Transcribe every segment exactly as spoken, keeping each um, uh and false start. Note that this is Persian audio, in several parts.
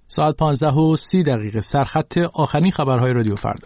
ساعت پانزده و سی دقیقه، سرخط آخرین خبرهای رادیو فردا.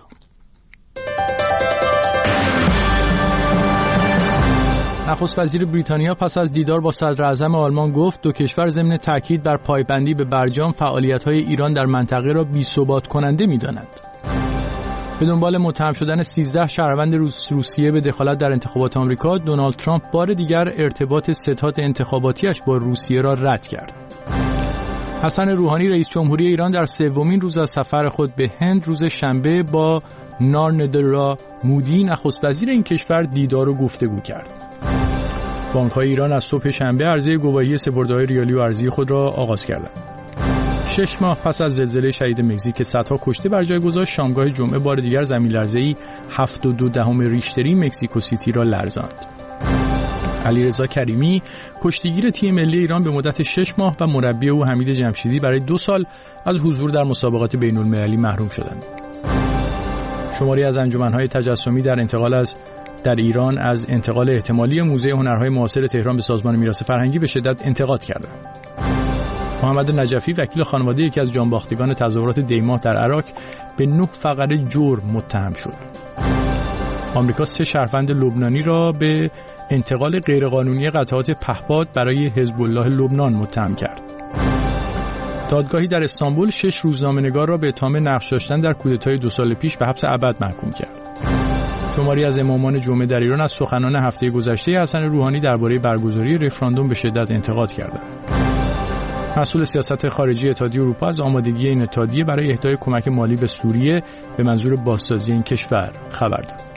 نخست وزیر بریتانیا پس از دیدار با صدر اعظم آلمان گفت دو کشور ضمن تاکید بر پایبندی به برجام فعالیت‌های ایران در منطقه را بی‌ثبات کننده می‌دانند. به دنبال متهم شدن سیزده شهروند روس روسیه به دخالت در انتخابات آمریکا، دونالد ترامپ بار دیگر ارتباط ستاد انتخاباتیش با روسیه را رد کرد. حسن روحانی رئیس جمهوری ایران در سومین روز از سفر خود به هند روز شنبه با نارندرا مودی نخست وزیر این کشور دیدار و گفتگو کرد. بانک‌های ایران از صبح شنبه عرضه گواهی سپرده‌های ریالی و ارزی خود را آغاز کردند. شش ماه پس از زلزله شدید مکزیک که صدها کشته بر جای گذاشت، شامگاه جمعه بار دیگر زمین‌لرزه‌ای هفت و دو دهم ریشتری مکزیکو سیتی را لرزاند. علیرضا کریمی کشتیگیر تیم ملی ایران به مدت شش ماه و مربی او حمید جمشیدی برای دو سال از حضور در مسابقات بین‌المللی محروم شدند. شماری از انجمن‌های تجسمی در انتقال از در ایران از انتقال احتمالی موزه هنرهای معاصر تهران به سازمان میراث فرهنگی به شدت انتقاد کردند. محمد نجفی وکیل خانواده یکی از جانباختگان تظاهرات دیماه در عراق به نه فقره جرم متهم شد. آمریکا سه شهروند لبنانی را به انتقال غیرقانونی قطعات پهپاد برای حزب الله لبنان متهم کرد. دادگاهی در استانبول شش روزنامه‌نگار را به اتهام نقش داشتن در کودتای دو سال پیش به حبس ابد محکوم کرد. شماری از امامان جمعه در ایران از سخنان هفته گذشته حسن روحانی درباره برگزاری رفراندوم به شدت انتقاد کردند. مسئول سیاست خارجی اتحادیه اروپا از آمادگی این اتحادیه برای اهدای کمک مالی به سوریه به منظور بازسازی این کشور خبر داد.